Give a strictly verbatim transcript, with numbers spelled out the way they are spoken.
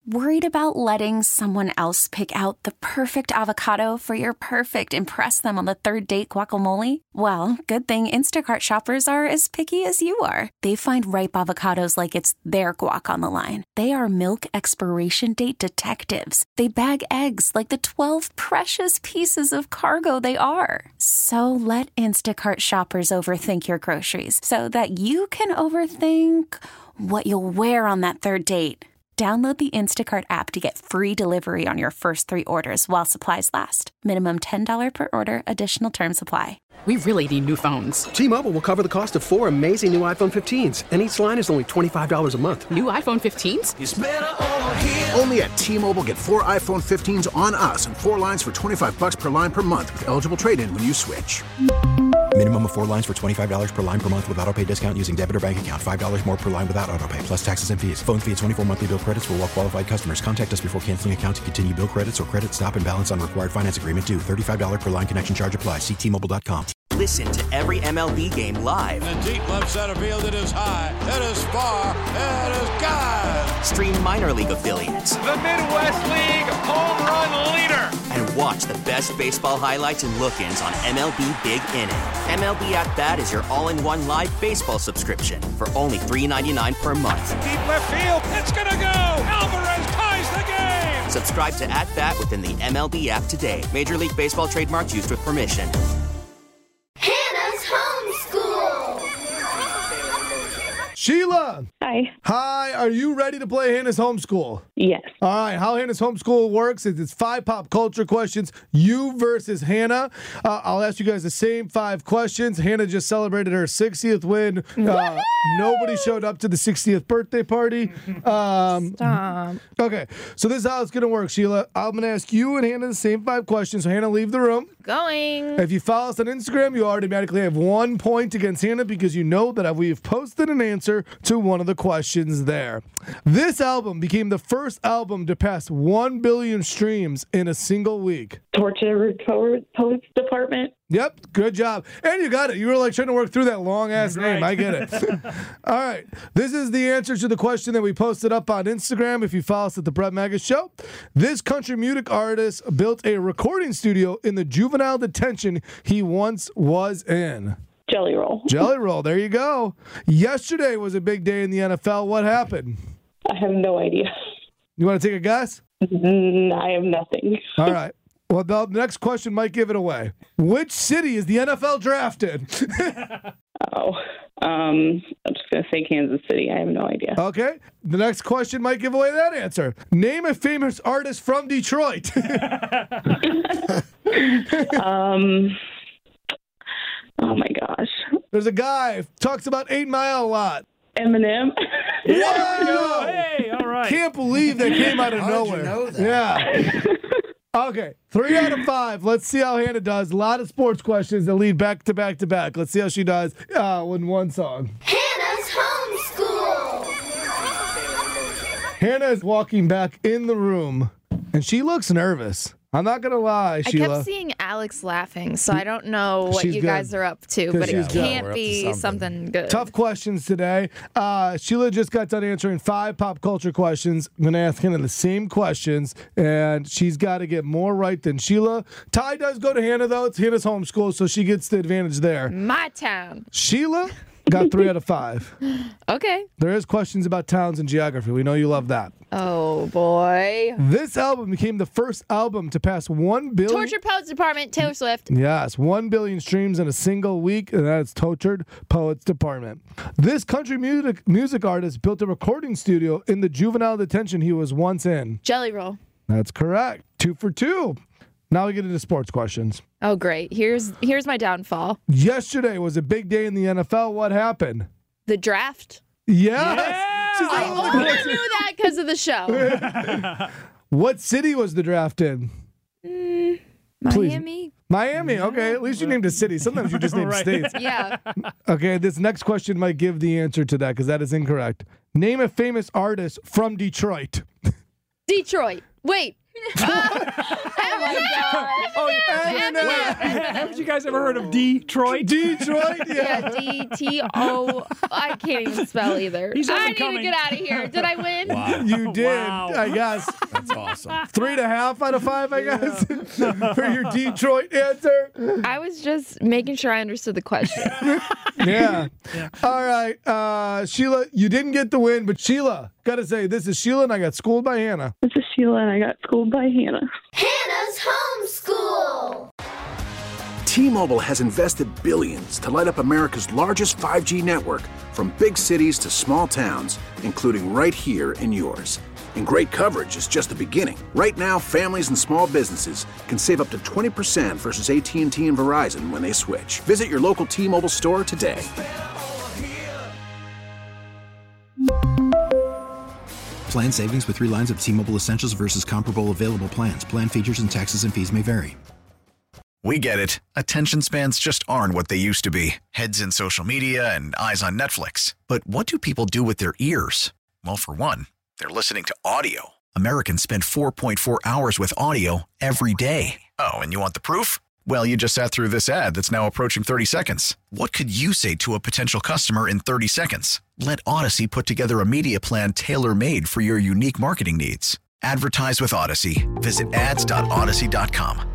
Worried about letting someone else pick out the perfect avocado for your perfect impress them on the third date guacamole? Well, good thing Instacart shoppers are as picky as you are. They find ripe avocados like it's their guac on the line. They are milk expiration date detectives. They bag eggs like the twelve precious pieces of cargo they are. So let Instacart shoppers overthink your groceries so that you can overthink what you'll wear on that third date. Download the Instacart app to get free delivery on your first three orders while supplies last. Minimum ten dollars per order. Additional terms apply. We really need new phones. T-Mobile will cover the cost of four amazing new iPhone fifteens, and each line is only twenty-five dollars a month. New iPhone fifteens? It's better over here. Only at T-Mobile, get four iPhone fifteens on us and four lines for twenty-five dollars per line per month with eligible trade-in when you switch. Minimum of four lines for twenty-five dollars per line per month with autopay discount using debit or bank account. five dollars more per line without autopay, plus taxes and fees. Phone fee at twenty-four monthly bill credits for well-qualified customers. Contact us before canceling account to continue bill credits or credit stop and balance on required finance agreement due. thirty-five dollars per line connection charge applies. See T Mobile dot com. Listen to every M L B game live. In the deep left center field, it is high, it is far, it is gone. Stream minor league affiliates. The Midwest League home run leader. And watch the best baseball highlights and look-ins on M L B Big Inning. M L B At Bat is your all-in-one live baseball subscription for only three dollars and ninety-nine cents per month. Deep left field, it's gonna go. Alvarez ties the game. Subscribe to At Bat within the M L B app today. Major League Baseball trademarks used with permission. Hannah's Homeschool. Sheila. Hi. Hi. Are you ready to play Hannah's Homeschool? Yes. All right. How Hannah's Homeschool works is it's five pop culture questions. You versus Hannah. Uh, I'll ask you guys the same five questions. Hannah just celebrated her sixtieth win. Uh, nobody showed up to the sixtieth birthday party. Um, Stop. Okay. So this is how it's going to work, Sheila. I'm going to ask you and Hannah the same five questions. So Hannah, leave the room. Going. If you follow us on Instagram, you automatically have one point against Hannah because you know that we've posted an answer to one of the questions there. This album became the first album to pass one billion streams in a single week. Torture Poets Department. Yep, good job. And you got it. You were like trying to work through that long-ass Right. name. I get it. All right. This is the answer to the question that we posted up on Instagram if you follow us at The Brett Magas Show. This country music artist built a recording studio in the juvenile detention he once was in. Jelly Roll. Jelly Roll. There you go. Yesterday was a big day in the N F L. What happened? I have no idea. You want to take a guess? Mm, I have nothing. All right. Well, the next question might give it away. Which city is the N F L drafted? oh, um, I'm just going to say Kansas City. I have no idea. Okay. The next question might give away that answer. Name a famous artist from Detroit. um, oh, my gosh. There's a guy who talks about Eight Mile a lot. Eminem. Wow! Hey, all right. Can't believe that came out of How did nowhere. you know that? Yeah. Okay, three out of five. Let's see how Hannah does. A lot of sports questions that lead back to back to back. Let's see how she does uh, in one song. Hannah's Homeschool. Hannah is walking back in the room, and she looks nervous. I'm not going to lie, I Sheila. kept seeing Alex laughing, so I don't know what She's you good. guys are up to, 'Cause but she's it good. can't We're up to be something. something good. Tough questions today. Uh, Sheila just got done answering five pop culture questions. I'm going to ask Hannah the same questions, and she's got to get more right than Sheila. Ty does go to Hannah, though. It's Hannah's homeschool, so she gets the advantage there. My town. Sheila got three out of five. Okay. There is questions about towns and geography. We know you love that. Oh, boy. This album became the first album to pass one billion. Torture Poets Department, Taylor Swift. Yes, one billion streams in a single week, and that's Tortured Poets Department. This country music music artist built a recording studio in the juvenile detention he was once in. Jelly Roll. That's correct. Two for two. Now we get into sports questions. Oh, great. Here's here's my downfall. Yesterday was a big day in the N F L. What happened? The draft. Yes. Yeah! She's I all only the- knew that because of the show. What city was the draft in? Mm, Please. Miami? Miami. Okay, at least you named a city. Sometimes you just name Right. states. Yeah. Okay, this next question might give the answer to that because that is incorrect. Name a famous artist from Detroit. Detroit. Wait. Oh my god. Oh, M and M. haven't you guys ever heard of Detroit? Detroit, yeah. Yeah, D T O. I can't even spell either. He's I need to overcoming. get out of here. Did I win? Wow. You did, Wow. I guess. That's awesome. Three and a half out of five, I guess, for your Detroit answer. I was just making sure I understood the question. Yeah. All right. Uh, Sheila, you didn't get the win, but Sheila, got to say, this is Sheila, and I got schooled by Hannah. This is Sheila, and I got schooled by Hannah. Hannah's homeschool. T-Mobile has invested billions to light up America's largest five G network, from big cities to small towns, including right here in yours. And great coverage is just the beginning. Right now, families and small businesses can save up to twenty percent versus A T and T and Verizon when they switch. Visit your local T-Mobile store today. Plan savings with three lines of T-Mobile Essentials versus comparable available plans. Plan features and taxes and fees may vary. We get it. Attention spans just aren't what they used to be. Heads in social media and eyes on Netflix. But what do people do with their ears? Well, for one, they're listening to audio. Americans spend four point four hours with audio every day. Oh, and you want the proof? Well, you just sat through this ad that's now approaching thirty seconds. What could you say to a potential customer in thirty seconds? Let Odyssey put together a media plan tailor-made for your unique marketing needs. Advertise with Odyssey. Visit ads dot odyssey dot com.